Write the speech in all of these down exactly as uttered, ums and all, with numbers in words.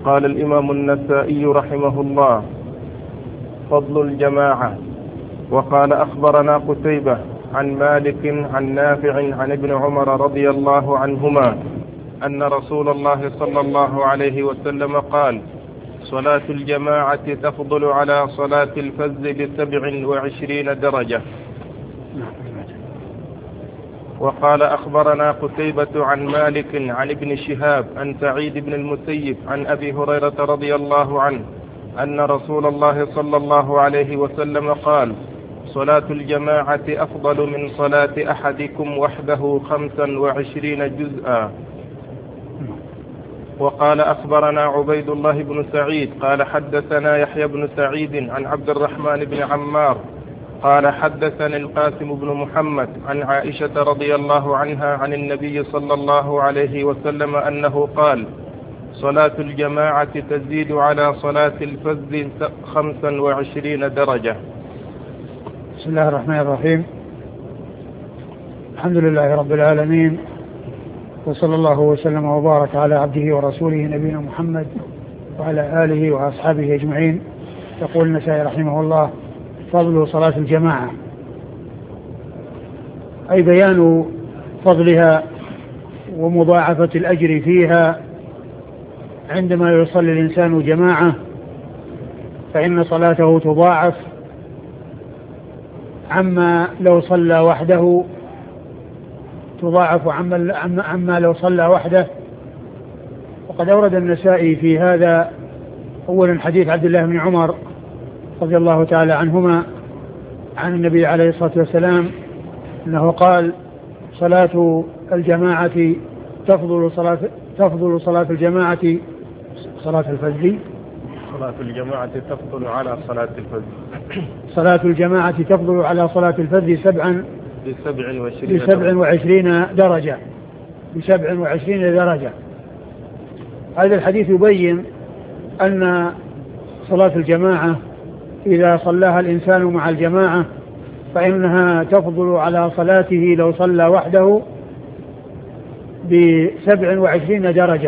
قال الإمام النسائي رحمه الله: فضل الجماعة. وقال: أخبرنا قتيبة عن مالك عن نافع عن ابن عمر رضي الله عنهما أن رسول الله صلى الله عليه وسلم قال: صلاة الجماعة تفضل على صلاة الفز بسبع وعشرين درجة. وقال: أخبرنا قتيبة عن مالك عن ابن شهاب عن سعيد بن المسيب عن أبي هريرة رضي الله عنه أن رسول الله صلى الله عليه وسلم قال: صلاة الجماعة أفضل من صلاة أحدكم وحده خمسا وعشرين جزءا. وقال: أخبرنا عبيد الله بن سعيد قال: حدثنا يحيى بن سعيد عن عبد الرحمن بن عمار قال: حدثني القاسم بن محمد عن عائشة رضي الله عنها عن النبي صلى الله عليه وسلم أنه قال: صلاة الجماعة تزيد على صلاة الفز خمسا وعشرين درجة. بسم الله الرحمن الرحيم. الحمد لله رب العالمين، وصلى الله وسلم وبارك على عبده ورسوله نبينا محمد وعلى آله وأصحابه أجمعين. يقول النسائي رحمه الله: فضل صلاة الجماعة، أي بيان فضلها ومضاعفة الأجر فيها. عندما يصلي الإنسان جماعة فإن صلاته تضاعف عما لو صلى وحده، تضاعف عما, عما لو صلى وحده. وقد أورد النسائي في هذا أولا حديث عبد الله بن عمر رضي الله تعالى عنهما عن النبي عليه الصلاة والسلام أنه قال: صلاة الجماعة تفضل صلاة تفضل صلاة الجماعة صلاة الفز صلاة الجماعة تفضل على صلاة الفز صلاة الجماعة تفضل على صلاة الفز سبعا بسبع وعشرين بسبع وعشرين درجة بسبع وعشرين درجة. هذا الحديث يبين أن صلاة الجماعة إذا صلاها الإنسان مع الجماعة فإنها تفضل على صلاته لو صلى وحده بسبع وعشرين درجة.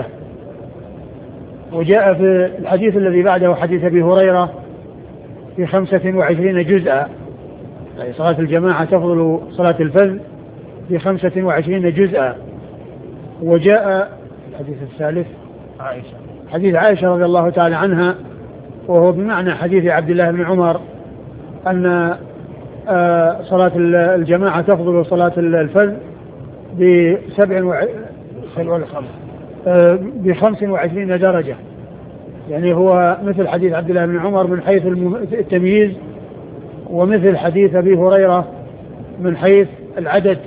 وجاء في الحديث الذي بعده حديث أبي هريرة في خمسة وعشرين جزءا، يعني صلاة الجماعة تفضل صلاة الفذ بخمسة وعشرين جزءا. وجاء الحديث الثالث عائشة حديث عائشة رضي الله تعالى عنها، وهو بمعنى حديث عبد الله بن عمر أن صلاة الجماعة تفضل صلاة الفذ بسبع بخمس وعشرين درجة. يعني هو مثل حديث عبد الله بن عمر من حيث التمييز، ومثل حديث أبي هريرة من حيث العدد.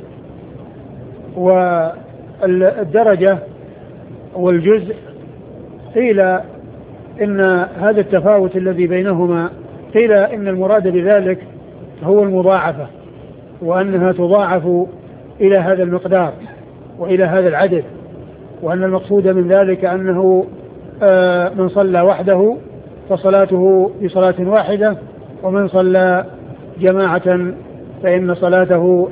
والدرجة والجزء قيل إن هذا التفاوت الذي بينهما قيل إن المراد بذلك هو المضاعفة، وأنها تضاعف إلى هذا المقدار وإلى هذا العدد، وأن المقصود من ذلك أنه من صلى وحده فصلاته بصلاة واحدة، ومن صلى جماعة فإن صلاته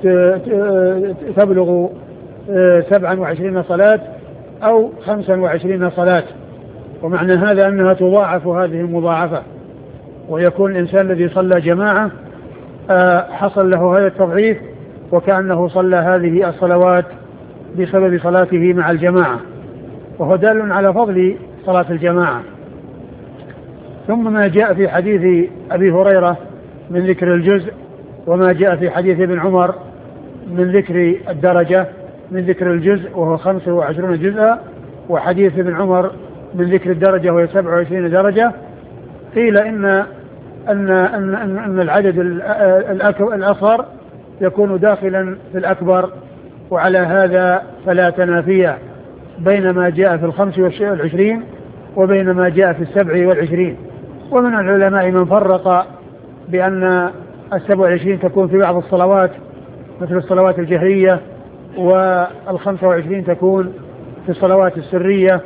تبلغ سبعا وعشرين صلاة أو خمسا وعشرين صلاة. ومعنى هذا أنها تضاعف هذه المضاعفة، ويكون الإنسان الذي صلى جماعة حصل له هذا التضعيف وكأنه صلى هذه الصلوات بسبب صلاته مع الجماعة، وهو دال على فضل صلاة الجماعة. ثم ما جاء في حديث أبي هريرة من ذكر الجزء، وما جاء في حديث ابن عمر من ذكر الدرجة من ذكر الجزء وهو خمسة وعشرون جزءا، وحديث ابن عمر من ذكر الدرجة وهي سبعة وعشرين درجة. قيل إن أن أن أن العدد الأصغر يكون داخلا في الأكبر، وعلى هذا فلا تنافية بين ما جاء في الخمس والعشرين وبين ما جاء في السبع والعشرين. ومن العلماء من فرق بأن السبع والعشرين تكون في بعض الصلوات مثل الصلوات الجهرية، والخمسة وعشرين تكون في الصلوات السرية.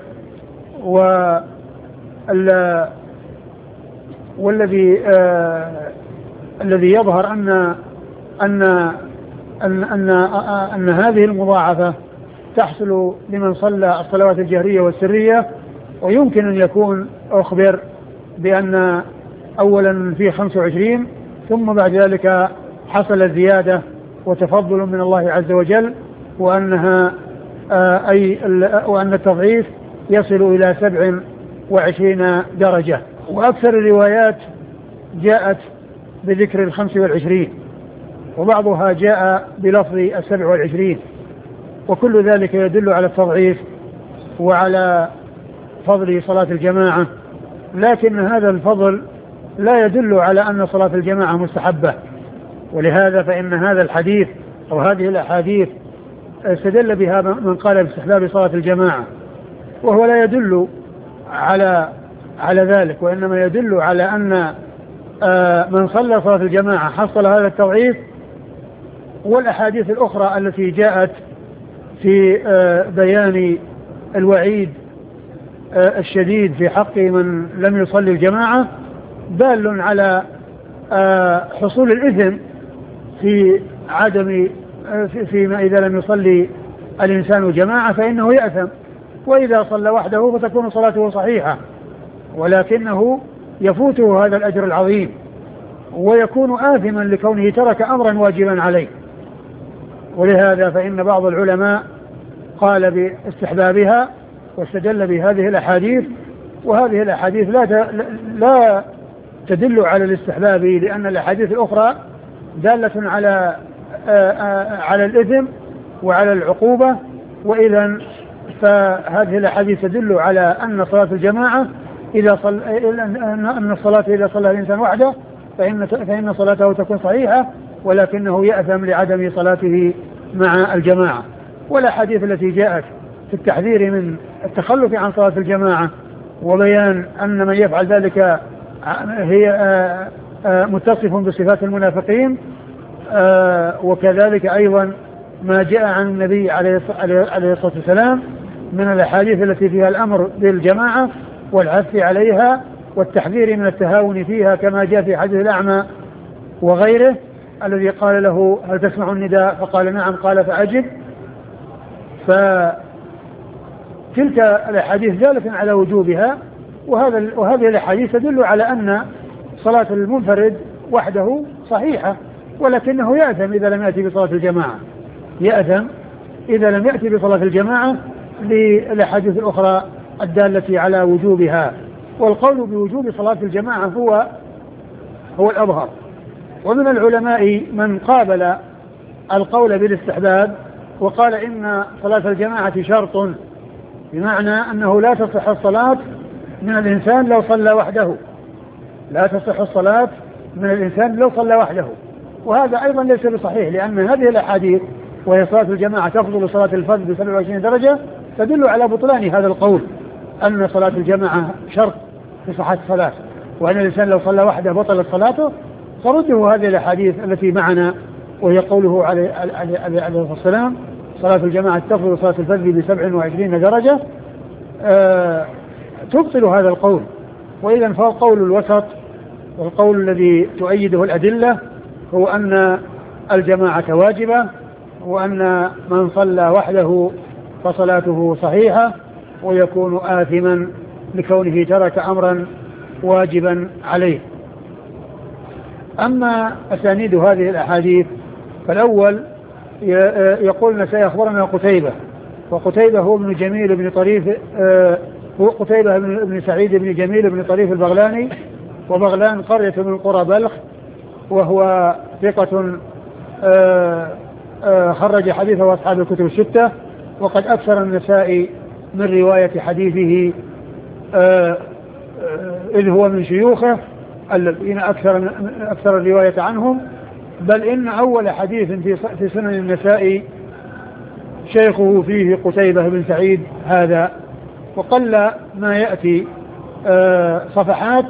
والذي آه الذي يظهر أن أن أن أن, أن هذه المضاعفة تحصل لمن صلى الصلوات الجهرية والسرية ويمكن أن يكون أخبر بأن أولا في خمسة وعشرين ثم بعد ذلك حصل زيادة وتفضل من الله عز وجل، وأنها آه أي وأن التضعيف يصل إلى سبع وعشرين درجة. وأكثر الروايات جاءت بذكر الخمس والعشرين، وبعضها جاء بلفظ السبع والعشرين، وكل ذلك يدل على التضعيف وعلى فضل صلاة الجماعة. لكن هذا الفضل لا يدل على أن صلاة الجماعة مستحبة، ولهذا فإن هذا الحديث أو هذه الأحاديث استدل بها من قال باستحباب صلاة الجماعة، وهو لا يدل على على ذلك، وإنما يدل على أن من صلى صلاة الجماعة حصل هذا التضعيف. والأحاديث الأخرى التي جاءت في بيان الوعيد الشديد في حق من لم يصلي الجماعة دال على حصول الإثم في عدم فيما إذا لم يصلي الإنسان جماعة فإنه يأثم، وإذا صلى وحده فتكون صلاته صحيحة، ولكنه يفوته هذا الأجر العظيم ويكون آثما لكونه ترك أمرا واجبا عليه. ولهذا فإن بعض العلماء قال باستحبابها واستدل بهذه الأحاديث، وهذه الأحاديث لا لا تدل على الاستحباب، لأن الأحاديث الأخرى دالة على على الإثم وعلى العقوبة. وإذا فهذه الأحاديث تدل على أن صلاة الجماعة إذا صل أن الصلاة إذا صلى الإنسان وحده فإن فإن صلاته تكون صحيحة، ولكنه يأثم لعدم صلاته مع الجماعة. والأحاديث التي جاءت في التحذير من التخلف عن صلاة الجماعة وبيان أن من يفعل ذلك هي متصف بصفات المنافقين، وكذلك أيضا ما جاء عن النبي عليه الصلاة والسلام من الأحاديث التي فيها الأمر بالجماعة والعث عليها والتحذير من التهاون فيها، كما جاء في حديث الأعمى وغيره الذي قال له هل تسمع النداء فقال نعم قال فأجب. فتلك الأحاديث دالة على وجوبها، وهذا وهذه الأحاديث تدل على أن صلاة المنفرد وحده صحيحة، ولكنه يأثم إذا لم يأتي بصلاة الجماعة، يأثم إذا لم يأتي بصلاة الجماعة للأحاديث الأخرى الدالة على وجوبها. والقول بوجوب صلاة الجماعة هو هو الأظهر. ومن العلماء من قابل القول بالاستحباب وقال إن صلاة الجماعة شرط، بمعنى أنه لا تصح الصلاة من الإنسان لو صلى وحده، لا تصح الصلاة من الإنسان لو صلى وحده. وهذا أيضا ليس بصحيح، لأن هذه الأحاديث وهي صلاة الجماعة تفضل صلاة الفرد ب سبع وعشرين درجة تدل على بطلان هذا القول، أن صلاة الجماعة شرط في صحة الصلاة، وأن الإنسان لو صلى وحده بطلت صلاته. فرده هذه الأحاديث التي معنا، وهي قوله عليه الصلاة والسلام صلاة الجماعة تفضل صلاة الفرد ب سبع وعشرين درجة، أه تبطل هذا القول. وإذا فالقول الوسط والقول الذي تؤيده الأدلة هو أن الجماعة واجبة، وأن من صلى وحده فصلاته صحيحة ويكون آثما لكونه ترك أمرا واجبا عليه. أما أسانيد هذه الأحاديث فالأول يقولنا سيخبرنا قتيبة، وقتيبة هو ابن جميل بن طريف، هو قتيبة بن سعيد بن جميل بن طريف البغلاني، وبغلان قرية من قرى بلخ، وهو ثقة خرج حديثه أصحاب الكتب الستة، وقد أكثر النسائي من رواية حديثه إذ هو من شيوخه الذين أكثر أكثر الرواية عنهم، بل إن أول حديث في في سنن النسائي شيخه فيه قتيبة بن سعيد هذا، وقل ما يأتي صفحات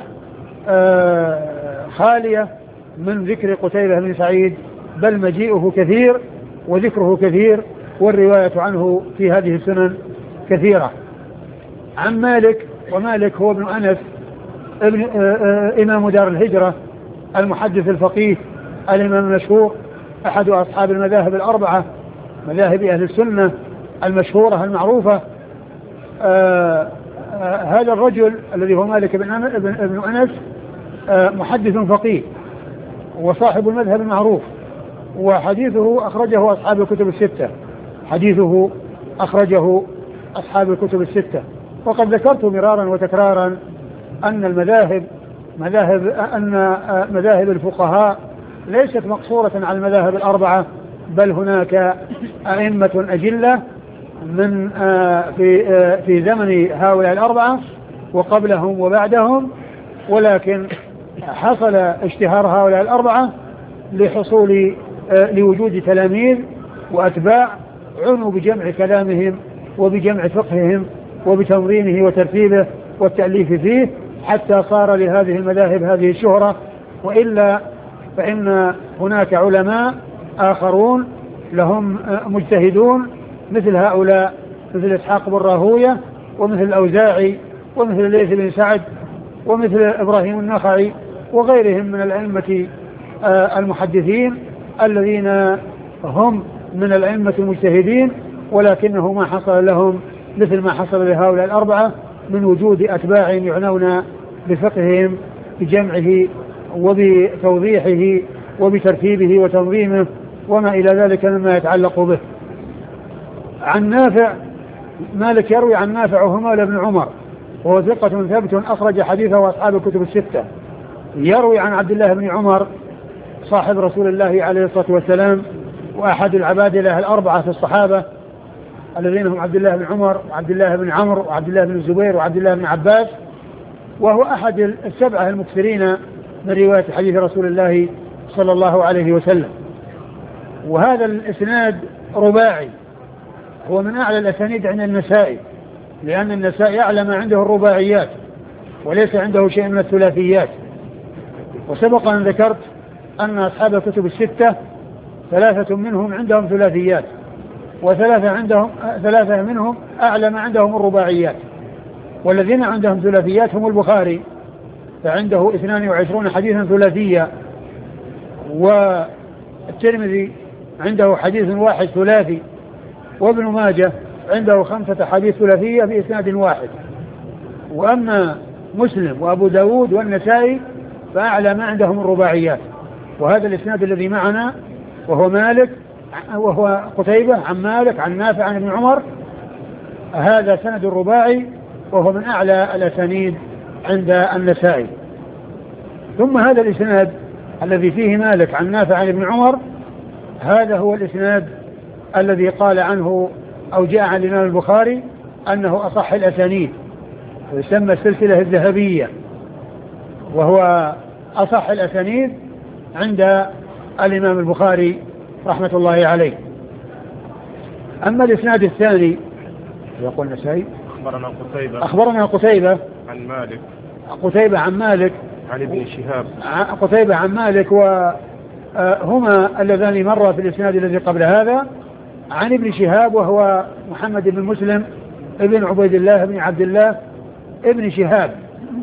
خالية من ذكر قتيبة بن سعيد، بل مجيئه كثير وذكره كثير والرواية عنه في هذه السنن كثيرة. عن مالك، ومالك هو ابن أنس ابن إمام دار الهجرة المحدث الفقيه الإمام المشهور، أحد أصحاب المذاهب الأربعة مذاهب أهل السنة المشهورة المعروفة، هذا الرجل الذي هو مالك بن, بن, بن أنس آه محدث فقيه وصاحب المذهب المعروف، وحديثه أخرجه أصحاب الكتب الستة حديثه أخرجه أصحاب الكتب الستة. وقد ذكرت مرارا وتكرارا أن المذاهب مذاهب أن مذاهب الفقهاء ليست مقصورة على المذاهب الأربعة، بل هناك أئمة أجلة من في في زمن هؤلاء الأربعة وقبلهم وبعدهم، ولكن حصل اشتهار هؤلاء الأربعة لحصول لوجود تلاميذ وأتباع عنوا بجمع كلامهم وبجمع فقههم وبتنظيمه وترتيبه والتأليف فيه، حتى صار لهذه المذاهب هذه الشهرة. وإلا فإن هناك علماء آخرون لهم مجتهدون مثل هؤلاء، مثل إسحاق بن راهوية ومثل الأوزاعي ومثل الليث بن سعد ومثل إبراهيم النخعي وغيرهم من الأئمة المحدثين الذين هم من الأئمة المجتهدين، ولكنه ما حصل لهم مثل ما حصل لهؤلاء الأربعة من وجود أتباع يعنون بفقههم بجمعه وبتوضيحه وبترتيبه وتنظيمه وما إلى ذلك مما يتعلق به. عن نافع، مالك يروي عن نافع وهو مولى بن عمر وهو ثقة ثبت أخرج حديثه أصحاب الكتب الستة. يروي عن عبد الله بن عمر صاحب رسول الله عليه الصلاة والسلام وأحد العبادلة الأربعة في الصحابة الذين هم عبد الله بن عمر وعبد الله بن عمرو وعبد الله بن الزبير وعبد الله بن عباس، وهو أحد السبعة المكثرين من رواية حديث رسول الله صلى الله عليه وسلم. وهذا الإسناد رباعي، هو من أعلى الأسانيد عند النسائي، لأن النسائي أعلى ما عنده الرباعيات وليس عنده شيء من الثلاثيات. وسبق أن ذكرت أن أصحاب الكتب الستة ثلاثة منهم عندهم ثلاثيات، وثلاثة عندهم ثلاثة منهم أعلى ما عندهم الرباعيات، والذين عندهم ثلاثيات هم البخاري فعنده اثنان وعشرون حديثا ثلاثية، والترمذي عنده حديث واحد ثلاثي، وابن ماجه عنده خمسة حديث ثلاثية بإسناد واحد. وأما مسلم وأبو داود والنسائي فأعلى ما عندهم الرباعيات. وهذا الإسناد الذي معنا وهو مالك وهو قتيبة عن مالك عن نافع عن ابن عمر، هذا سند الرباعي وهو من أعلى الأسانيد عند النسائي. ثم هذا الإسناد الذي فيه مالك عن نافع عن ابن عمر، هذا هو الإسناد الذي قال عنه أو جاء عن الإمام البخاري أنه أصح الأسانيد، ويسمى السلسلة الذهبية، وهو أصح الأسانيد عند الإمام البخاري رحمة الله عليه. أما الإسناد الثاني يقول النسائي أخبرنا قتيبة أخبرنا قتيبة عن مالك قتيبة عن مالك عن ابن شهاب قتيبة عن مالك، وهما اللذان مرة في الإسناد الذي قبل هذا عن ابن شهاب وهو محمد بن مسلم ابن عبيد الله بن عبد الله ابن شهاب،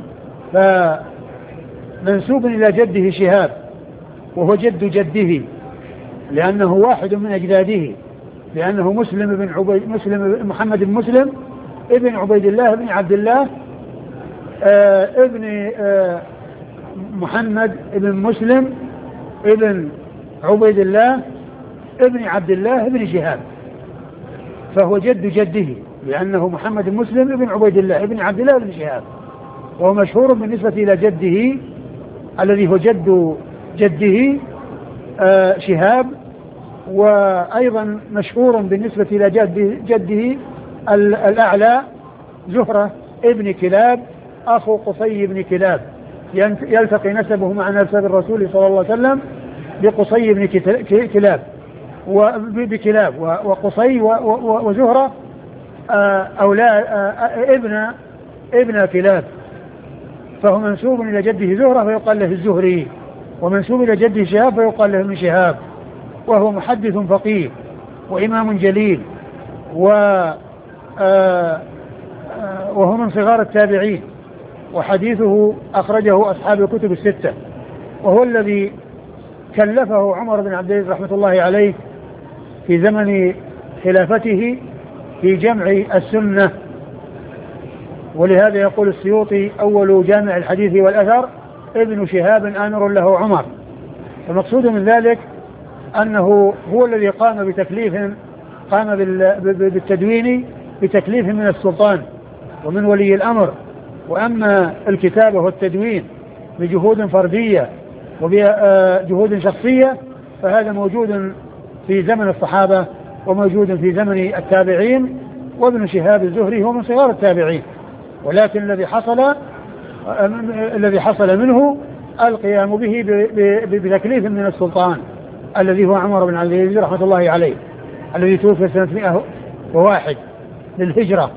فمنسوب إلى جده شهاب وهو جد جده لأنه واحد من أجداده، لأنه مسلم بن عبيد مسلم محمد بن مسلم ابن عبيد الله بن عبد الله آه ابن آه محمد ابن مسلم ابن عبيد الله ابن عبد الله ابن شهاب، فهو جد جده لأنه محمد بن مسلم ابن عبيد الله ابن عبد الله ابن شهاب، وهو مشهور بالنسبة إلى جده الذي هو جد جده آه شهاب، وأيضا مشهور بالنسبة إلى جد جده الأعلى زهرة ابن كلاب أخو قصي بن كلاب، يلتقي نسبه مع نسب الرسول صلى الله عليه وسلم بقصي بن كلاب وبكلاب، وقصي وزهرة أولاد ابن ابن كلاب، فهو منسوب إلى جده زهرة فيقال له الزهري، ومنسوب إلى جده شهاب فيقال له ابن شهاب، وهو محدث فقيه وإمام جليل، وهو من صغار التابعين، وحديثه أخرجه أصحاب الكتب الستة، وهو الذي كلفه عمر بن عبد العزيز رحمة الله عليه في زمن خلافته في جمع السنة ولهذا يقول السيوطي أول جامع الحديث والأثر ابن شهاب آمر له عمر. المقصود من ذلك أنه هو الذي قام بتكليف قام بالتدوين بتكليف من السلطان ومن ولي الأمر. وأما الكتابة والتدوين بجهود فردية وبجهود شخصية فهذا موجود في زمن الصحابة وموجود في زمن التابعين، وابن شهاب الزهري هو من صغار التابعين، ولكن الذي حصل الذي حصل منه القيام به بتكليف من السلطان الذي هو عمر بن عبد العزيز رحمة الله عليه، الذي توفي سنة مئة وواحد للهجرة.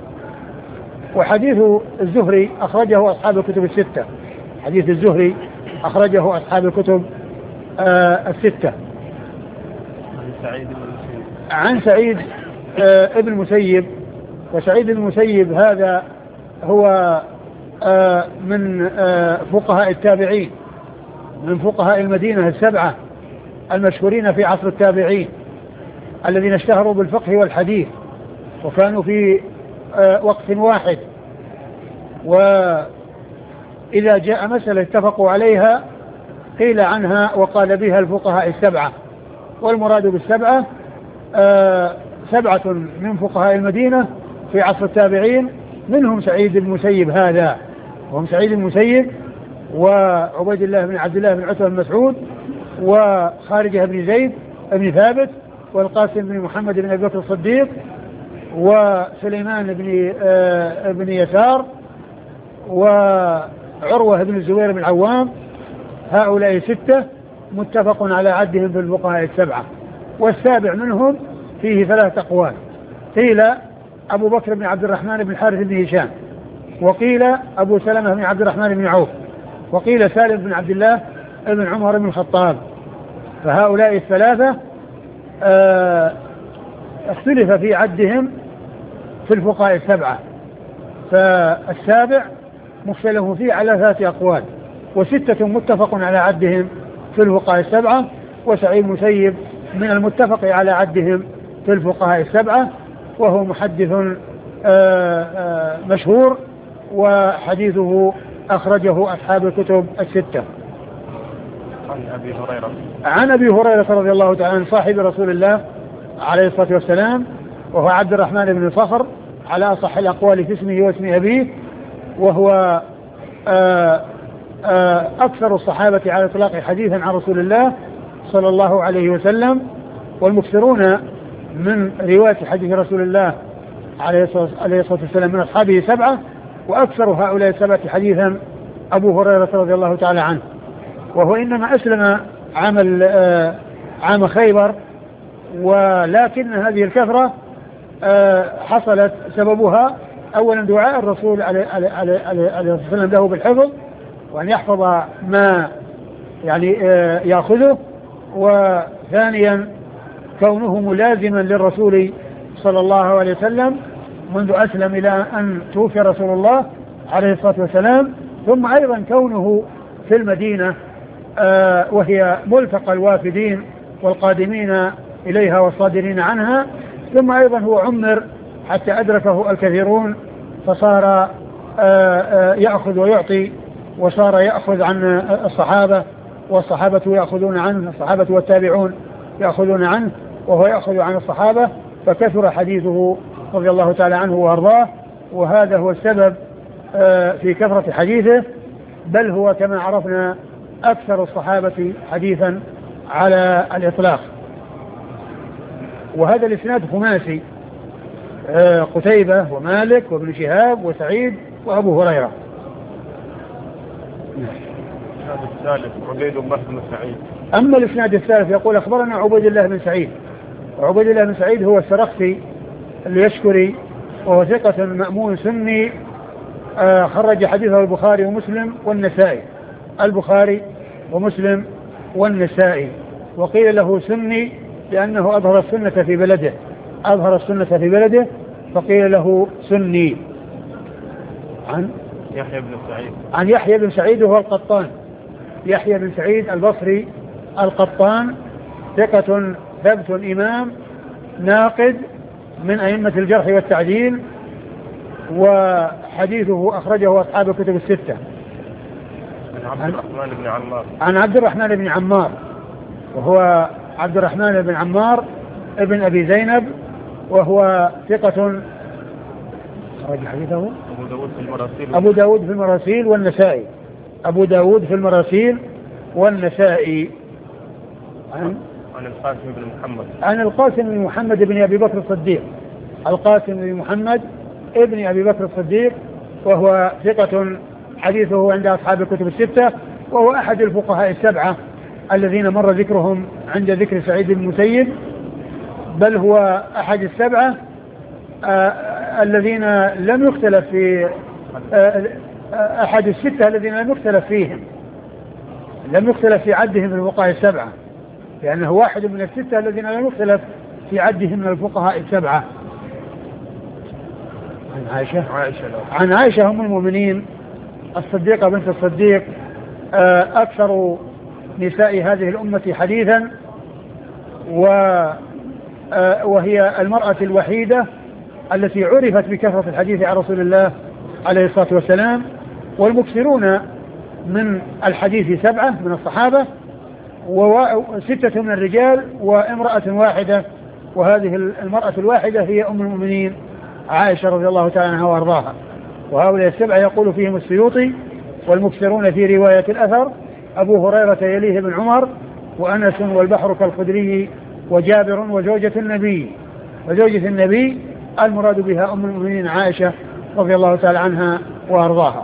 وحديث الزهري أخرجه أصحاب الكتب الستة، حديث الزهري أخرجه أصحاب الكتب آه الستة. عن سعيد آه ابن المسيب، وسعيد المسيب هذا هو آه من آه فقهاء التابعين، من فقهاء المدينة السبعة المشهورين في عصر التابعين الذين اشتهروا بالفقه والحديث، وكانوا في آه وقت واحد، وإذا جاء مسألة اتفقوا عليها قيل عنها وقال بها الفقهاء السبعة. والمراد بالسبعة آه سبعة من فقهاء المدينة في عصر التابعين، منهم سعيد المسيب هذا، وهم سعيد المسيب وعبيد الله بن عبد الله بن عتبة بن مسعود وخارجة بن زيد بن ثابت والقاسم بن محمد بن أبي بكر الصديق وسليمان بن آه بن يسار وعروة بن الزبير بن العوام. هؤلاء ستة متفق على عدهم في الفقهاء السبعة. والسابع منهم فيه ثلاث أقوال، قيل أبو بكر بن عبد الرحمن بن الحارث بن هشام، وقيل أبو سلمة بن عبد الرحمن بن عوف، وقيل سالم بن عبد الله بن عمر بن الخطاب. فهؤلاء الثلاثة اه اختلف في عدهم في الفقهاء السبعة، فالسابع مختلف فيه على ثلاث أقوال، وستة متفق على عدهم في الفقهاء السبعة، وسعيد مسيب من المتفق على عدهم في الفقهاء السبعة، وهو محدث آآ آآ مشهور، وحديثه أخرجه أصحاب الكتب الستة. عن أبي هريرة عن أبي هريرة رضي الله تعالى عنه صاحب رسول الله عليه الصلاة والسلام، وهو عبد الرحمن بن صخر على أصح الأقوال في اسمه واسم أبيه، وهو آآ آآ أكثر الصحابة على إطلاق حديثا عن رسول الله صلى الله عليه وسلم، والمكثرون من رواية حديث رسول الله عليه الصلاة والسلام من أصحابه سبعة، وأكثر هؤلاء السبعة حديثا أبو هريرة رضي الله تعالى عنه. وهو إنما أسلم عام عام خيبر، ولكن هذه الكثرة حصلت سببها أولا دعاء الرسول عليه الصلاة والسلام له بالحفظ، وأن يحفظ ما يعني يأخذه، وثانيا كونه ملازما للرسول صلى الله عليه وسلم منذ أسلم إلى أن توفي رسول الله عليه الصلاة والسلام، ثم أيضا كونه في المدينة آه وهي ملتقى الوافدين والقادمين إليها والصادرين عنها، ثم أيضا هو عمر حتى أدركه الكثيرون، فصار آه آه يأخذ ويعطي، وصار يأخذ عن الصحابة والصحابة يأخذون عنه، الصحابة والتابعون يأخذون عنه وهو يأخذ عن الصحابة، فكثر حديثه رضي الله تعالى عنه وأرضاه. وهذا هو السبب في كثرة حديثه، بل هو كما عرفنا أكثر الصحابة حديثا على الإطلاق. وهذا الإسناد خماسي، قتيبة ومالك وابن شهاب وسعيد وأبو هريرة. الثالث عبيد الله بن سعيد. أما الإسناد الثالث يقول أخبرنا عبيد الله بن سعيد، وعبيد الله بن سعيد هو السرخسي اليشكري، وهو ثقة مأمون سني، آه خرج حديثه البخاري ومسلم والنسائي، البخاري ومسلم والنسائي. وقيل له سني لأنه أظهر السنة في بلده، أظهر السنة في بلده فقيل له سني. عن يحيى بن سعيد عن يحيى بن سعيد وهو القطان، يحيى بن سعيد البصري القطان، ثقة ثبت إمام ناقد من أئمة الجرح والتعديل، وحديثه أخرجه أصحاب الكتب الستة. عن عبد الرحمن بن عمار عن عبد الرحمن بن عمار وهو عبد الرحمن بن عمار ابن أبي زينب، وهو ثقة أخرج حديثه أبو داود في المراسيل أبو داود في المراسيل والنسائي أبو داود في المراسيل والنسائي. عن عن القاسم بن محمد عن القاسم بن محمد بن أبي بكر الصديق القاسم بن محمد ابن أبي بكر الصديق، وهو ثقة حديثه عند أصحاب الكتب الستة، وهو أحد الفقهاء السبعة الذين مر ذكرهم عند ذكر سعيد بن المسيب، بل هو أحد السبعة آه الذين لم يختلف في آه أحد الستة الذين لم يختلف فيهم لم يختلف في عدهم من الفقهاء السبعة، لأنه واحد من الستة الذين لم يختلف في عدهم من الفقهاء السبعة. عن عائشة عائشة عن عائشة أم المؤمنين الصديقة بنت الصديق آه أكثر نساء هذه الأمة حديثا، وهي المرأة الوحيدة التي عرفت بكثرة الحديث عن رسول الله عليه الصلاة والسلام، والمكثرون من الحديث سبعة من الصحابة وستة من الرجال وامرأة واحدة، وهذه المرأة الواحدة هي أم المؤمنين عائشة رضي الله تعالى عنها وأرضاها. وهؤلاء السبعة يقول فيهم السيوطي: والمكثرون في رواية الأثر أبو هريرة يليه بن عمر وأنس والبحر كالخدري وجابر وزوجة النبي. وزوجة النبي المراد بها أم المؤمنين عائشة رضي الله تعالى عنها وأرضاها.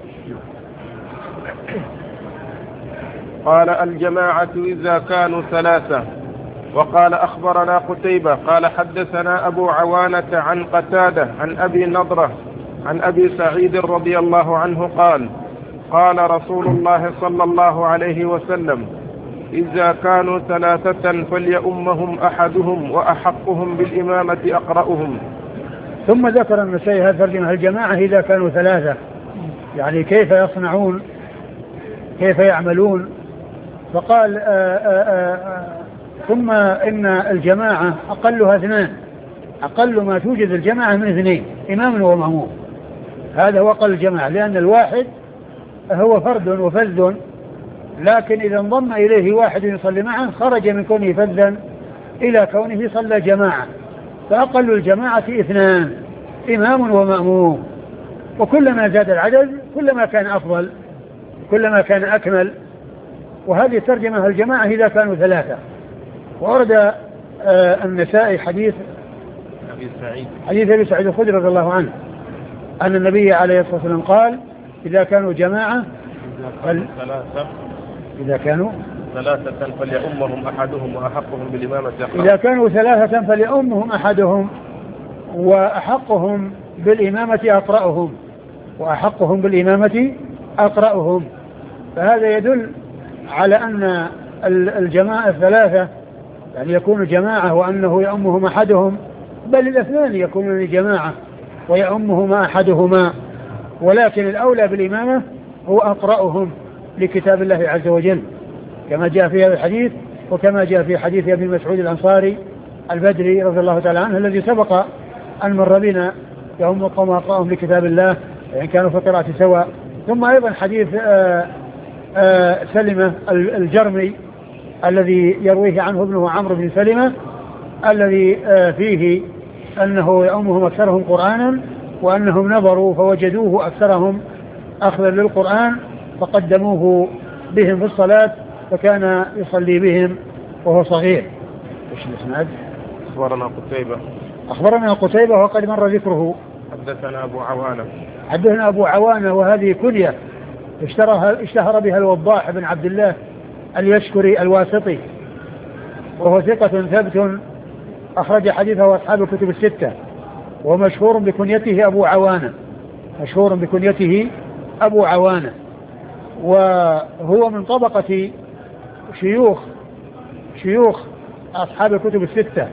قال: الجماعة إذا كانوا ثلاثة. وقال: أخبرنا قتيبة قال حدثنا أبو عوانة عن قتادة عن أبي نضرة عن أبي سعيد رضي الله عنه قال: قال رسول الله صلى الله عليه وسلم: إذا كانوا ثلاثة فليؤمهم أحدهم وأحقهم بالإمامة أقرأهم. ثم ذكر النسائي هذا ترجمة الجماعة إذا كانوا ثلاثة، يعني كيف يصنعون كيف يعملون. فقال آآ آآ ثم إن الجماعة أقلها اثنان، أقل ما توجد الجماعة من اثنين، إمام ومأموم. هذا هو أقل الجماعة، لأن الواحد هو فرد وفذ، لكن إذا انضم إليه واحد يصلي معه خرج من كونه فذا إلى كونه صلى جماعة. فأقل الجماعة اثنان، إمام ومأموم. وكلما زاد العدد كلما كان أفضل، كلما كان أكمل. وهذه ترجمة الجماعة إذا كانوا ثلاثة. وأورد آه النسائي حديث أبي سعيد حديث أبي سعيد الخدري رضي الله عنه أن النبي عليه الصلاة والسلام قال: إذا كانوا جماعة فل... ثلاثة إذا كانوا ثلاثة فليؤمهم أحدهم وأحقهم بالإمامة أقرأهم. إذا كانوا ثلاثة فليؤمهم أحدهم وأحقهم بالإمامة أقرأهم وأحقهم بالإمامة أقرأهم. فهذا يدل على أن الجماعة الثلاثة يعني يكون جماعة وأنه يؤمهم أحدهم، بل الاثنان يكونون جماعة ويؤمهما أحدهما، ولكن الأولى بالإمامة هو أقرأهم لكتاب الله عز وجل، كما جاء في هذا الحديث وكما جاء في حديث أبي مسعود الأنصاري البدري رضي الله تعالى عنه الذي سبق أن مر بنا: يؤم القوم أقرأهم لكتاب الله وإن كانوا في قراءة سواء. ثم أيضا حديث آآ آآ سلمة الجرمي الذي يرويه عنه ابنه عمرو بن سلمة الذي فيه أنه يؤمهم أكثرهم قرآنا وأنهم نظروا فوجدوه أكثرهم أخذا للقرآن فقدموه بهم في الصلاة فكان يصلي بهم وهو صغير. ايش الاسناد؟ أخبرنا قتيبة أخبرنا قتيبة وقد مر ذكره. حدثنا أبو عوانة حدثنا أبو عوانة وهذه كنية اشتهر بها الوضاح بن عبد الله اليشكري الواسطي، وهو ثقة ثبت أخرج حديثه أصحاب الكتب الستة، ومشهور بكنيته أبو عوانة مشهور بكنيته أبو عوانة وهو من طبقة شيوخ شيوخ أصحاب الكتب الستة.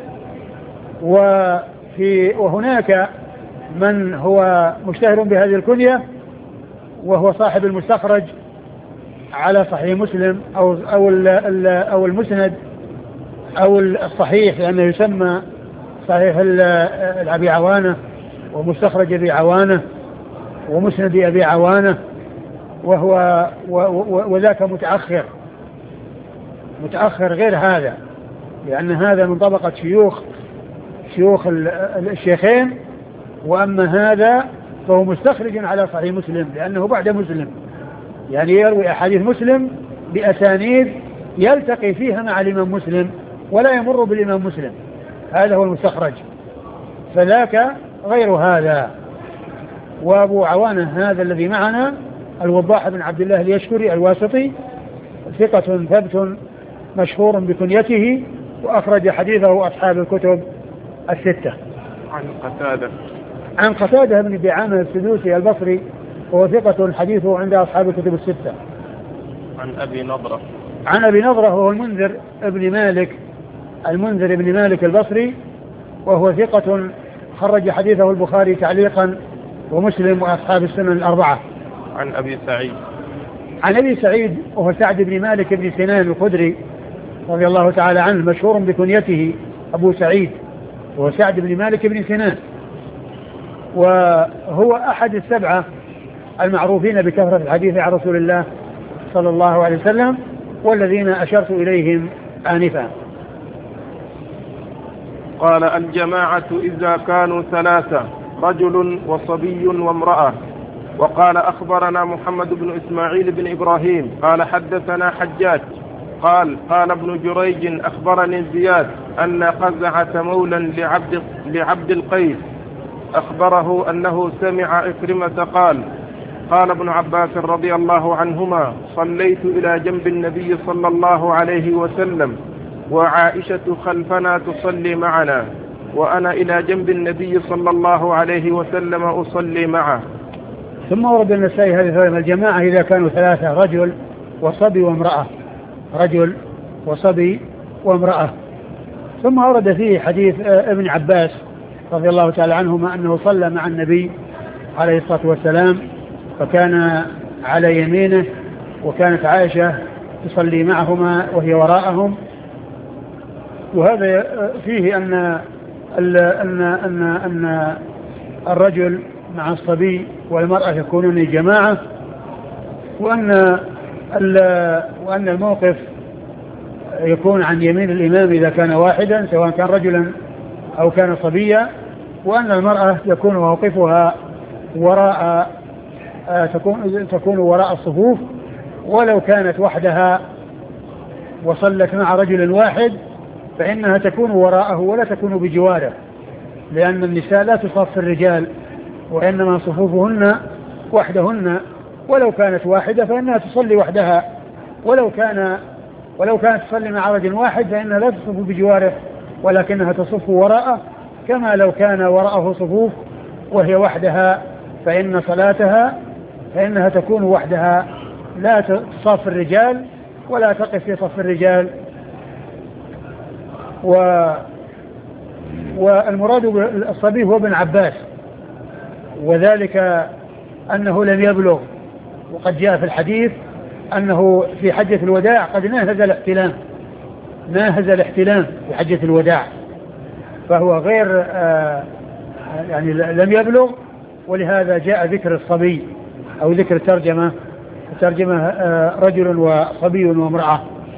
وفي وهناك من هو مشتهر بهذه الكنية وهو صاحب المستخرج على صحيح مسلم أو أو أو المسند أو الصحيح، لأنه يسمى صحيح الأبي عوانة ومستخرج أبي عوانة ومسند أبي عوانة، وهو وذاك متأخر متأخر غير هذا، لأن هذا من طبقة شيوخ شيوخ الشيخين، وأما هذا فهو مستخرج على صحيح مسلم لأنه بعد مسلم، يعني يروي أحاديث مسلم بأسانيد يلتقي فيها مع الإمام مسلم ولا يمر بالإمام مسلم، هذا هو المستخرج، فذاك غير هذا. وأبو عوانة هذا الذي معنا الوضاح بن عبد الله اليشكري الواسطي، ثقة ثبت مشهور بكنيته، وأخرج حديثه أصحاب الكتب الستة. عن قتادة عن قتادة بن دعامة السدوسي البصري، وهو ثقة حديثه عند أصحاب الكتب الستة. عن أبي نضرة عن أبي نضرة وهو المنذر ابن مالك المنذر ابن مالك البصري، وهو ثقة خرج حديثه البخاري تعليقا ومسلم وأصحاب السنن الأربعة. عن أبي سعيد عن أبي سعيد وهو سعد بن مالك بن سنان الخدري رضي الله تعالى عنه، مشهور بكنيته أبو سعيد، وهو سعد بن مالك بن سنان، وهو أحد السبعة المعروفين بكثرة الحديث عن رسول الله صلى الله عليه وسلم، والذين أشرت إليهم آنفا. قال: الجماعة إذا كانوا ثلاثة، رجل وصبي وامرأة. وقال: أخبرنا محمد بن إسماعيل بن إبراهيم قال حدثنا حجاج قال: قال ابن جريج أخبرني زياد أن قزعة مولا لعبد, لعبد القيس أخبره أنه سمع إكرمة قال: قال ابن عباس رضي الله عنهما: صليت إلى جنب النبي صلى الله عليه وسلم وعائشة خلفنا تصلي معنا، وأنا إلى جنب النبي صلى الله عليه وسلم أصلي معه. ثم ورد النسائي هذه الجماعة إذا كانوا ثلاثة، رجل وصبي وامرأة، رجل وصبي وامرأة. ثم ورد فيه حديث ابن عباس رضي الله تعالى عنهما أنه صلى مع النبي عليه الصلاة والسلام، فكان على يمينه وكانت عائشة تصلي معهما وهي وراءهم. وهذا فيه أن أن أن أن الرجل مع الصبي والمرأة يكونون جماعة، وأن وأن الموقف يكون عن يمين الإمام إذا كان واحدا سواء كان رجلا أو كان صبيا، وأن المرأة يكون موقفها وراء تكون تكون وراء الصفوف، ولو كانت وحدها وصلت مع رجل واحد فإنها تكون وراءه ولا تكون بجواره، لأن النساء لا تصف الرجال، وإنما صفوفهن وحدهن، ولو كانت واحدة فإنها تصلي وحدها، ولو كان ولو كانت تصلي مع رجل واحد فإنها لا تصف بجواره ولكنها تصف وراءه، كما لو كان وراءه صفوف وهي وحدها فإن صلاتها فإنها تكون وحدها لا تصف الرجال ولا تقف في صف الرجال. و والمراد بالصبي هو ابن عباس، وذلك أنه لم يبلغ، وقد جاء في الحديث أنه في حجة الوداع قد ناهز الاحتلام ناهز الاحتلام في حجة الوداع، فهو غير آه يعني لم يبلغ، ولهذا جاء ذكر الصبي أو ذكر الترجمة ترجمة آه رجل وصبي وامرأة.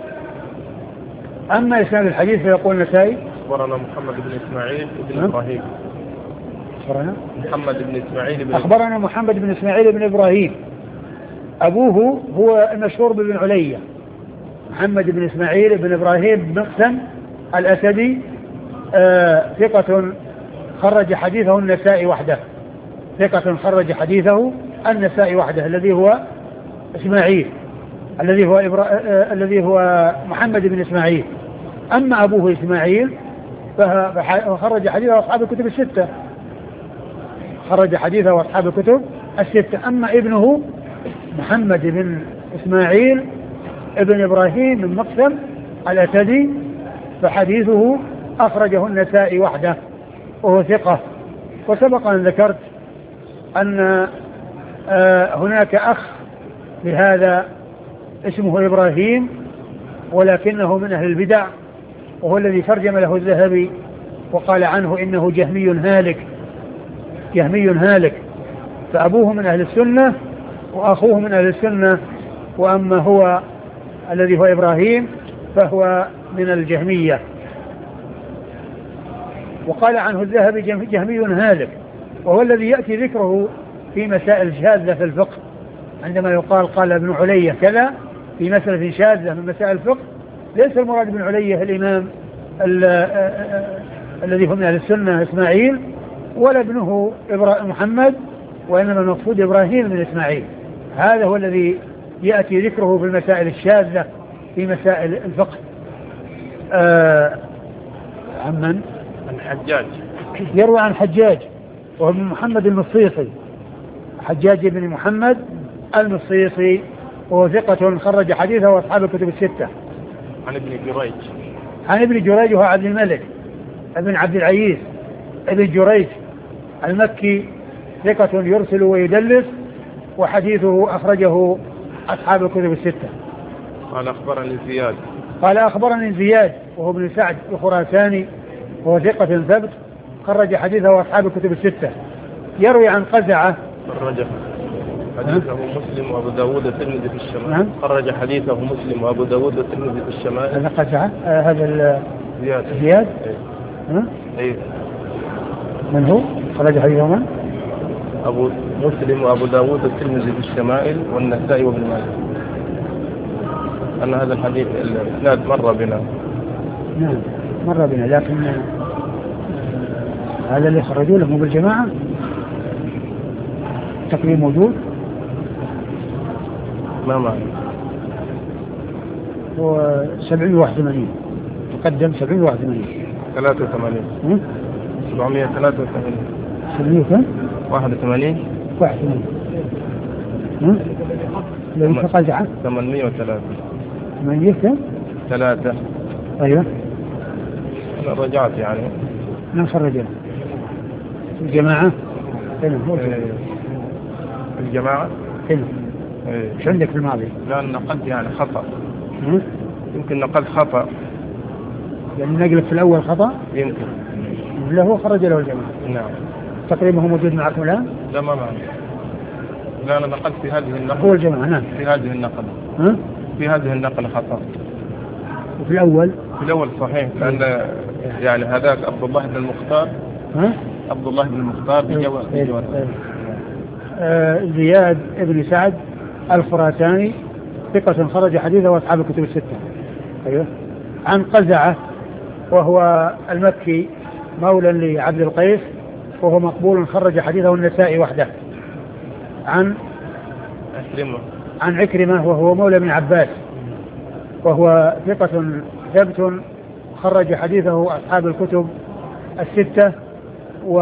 أما إسناد الحديث فيقول النسائي: أخبرنا محمد بن إسماعيل بن إبراهيم أخبرنا محمد بن إسماعيل بن أخبرنا محمد بن إسماعيل بن إبراهيم، أبوه هو المشهور بن علية، محمد بن إسماعيل بن إبراهيم بن مقسم الأسدي، آه ثقة خرج حديثه النسائي وحده ثقة خرج حديثه النسائي وحده الذي هو إسماعيل الذي هو إبرا... آه الذي هو محمد بن إسماعيل. أما أبوه إسماعيل فخرج حديثه أصحاب الكتب الستة خرج حديثه أصحاب الكتب الستة. أما ابنه محمد بن إسماعيل ابن إبراهيم بن مقسم الأسدي فحديثه أخرجه النسائي وحده وهو ثقة. وسبق أن ذكرت أن آه هناك أخ لهذا اسمه إبراهيم ولكنه من أهل البدع، وهو الذي ترجم له الذهبي وقال عنه إنه جهمي هالك، جهمي هالك، فأبوه من أهل السنة وأخوه من أهل السنة، وأما هو الذي هو إبراهيم فهو من الجهمية. وقال عنه الذهبي جهمي هالك، وهو الذي يأتي ذكره في مسائل شاذة في الفقه، عندما يقال قال ابن علية كذا في مسألة شاذة من مسائل الفقه، ليس المراد ابن علية الإمام الذي هو من أهل السنة إسماعيل ولا ابنه محمد، وإنما المقصود إبراهيم بن إسماعيل، هذا هو الذي يأتي ذكره في المسائل الشاذة في مسائل الفقه. آه عمن الحجاج يروى عن حجاج وهو ابن محمد المصيصي، حجاج بن محمد المصيصي، وهو ثقة خرج حديثه وأصحاب الكتب الستة. عن ابن جريج عن ابن جريج وهو عبد الملك ابن عبد العزيز ابن جريج المكي، ثقة يرسل ويدلس، وحديثه أخرجه أصحاب الكتب الستة. قال أخبرني زياد قال أخبرني زياد وهو ابن سعد الخراساني، وهو ثقة ثبت خرج حديثه أصحاب الكتب الستة. يروي عن قزعة خرج حديثه مسلم وأبو داود والترمذي في الشمائل. خرج حديثه مسلم وأبو داود والترمذي في الشمائل. هذا قزعة آه هذا زياد زياد ايه ايه من هو خرج حديثه من؟ أبو مسلم وأبو داود والترمذي في الشمائل والنسائي وابن ماجه. أن هذا الحديث الإسناد مر بنا. نعم مر بنا، لكن هذا اللي خرجوا له مو بالجماعة تقريبا موجود ما معنى هو سبعين واحد وثمانين تقدم سبعين واحد وثمانين ثلاثة وثمانين سبعمية ثلاثة وثمانين سبعمية كم واحد وثمانين واحد وثمانين لو تقزعه ثمانمية وثلاثة ثمانية كم ثلاثة. أيوة أنا رجعت يعني من خرجه الجماعة هنا الجماعة هنا ايش عندك في الماضي؟ لأن نقلت يعني خطأ. يمكن نقلت خطأ يعني نقلت في الأول خطأ؟ يمكن لا هو خرج له الجماعة. نعم تقريبا هو موجود معكم الآن؟ لا ما معنى. لا أنا نقلت في هذه النقل هو الجماعة نعم في هذه النقل ها؟ في هذه النقل خطأ. وفي الأول؟ في الأول صحيح، لأن يعني هذاك عبد الله بن المختار ها؟ عبد الله بن المختار بجواب آه زياد ابن سعد الخراساني، ثقة خرج حديثه وأصحاب الكتب الستة. أيوه. عن قزعة وهو المكي مولى لعبد القيس، وهو مقبول خرج حديثه النسائي وحده. عن عكرمة عن عكرمة وهو مولى بن عباس، وهو ثقة ثبت خرج حديثه أصحاب الكتب الستة. و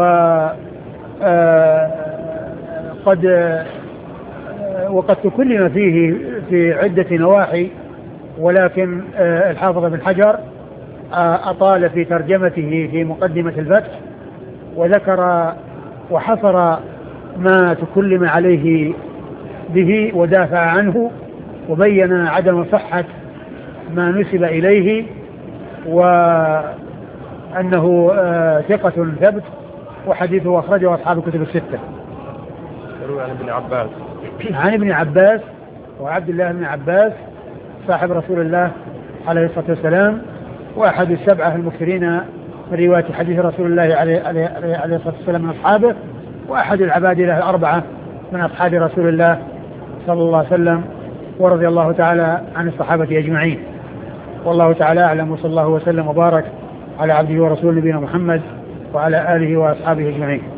قد وقد تكلم فيه في عدة نواحي، ولكن الحافظ بن حجر أطال في ترجمته في مقدمة الفتح، وذكر وحصر ما تكلم عليه به ودافع عنه، وبين عدم صحة ما نسب إليه، وأنه ثقة ثبت وحديثه أخرجه أصحاب الكتب الستة. عن ابن عباس عن ابن عباس وعبد الله بن عباس صاحب رسول الله عليه الصلاة والسلام، وأحد السبعة المكثرين من رواية حديث رسول الله عليه, عليه, عليه الصلاة والسلام من أصحابه، وأحد العبادلة الأربعة من أصحاب رسول الله صلى الله عليه وسلم، ورضي الله تعالى عن الصحابة أجمعين. والله تعالى أعلم، وصلى الله وسلم وبارك على عبده ورسوله نبينا محمد وعلى آله وأصحابه أجمعين.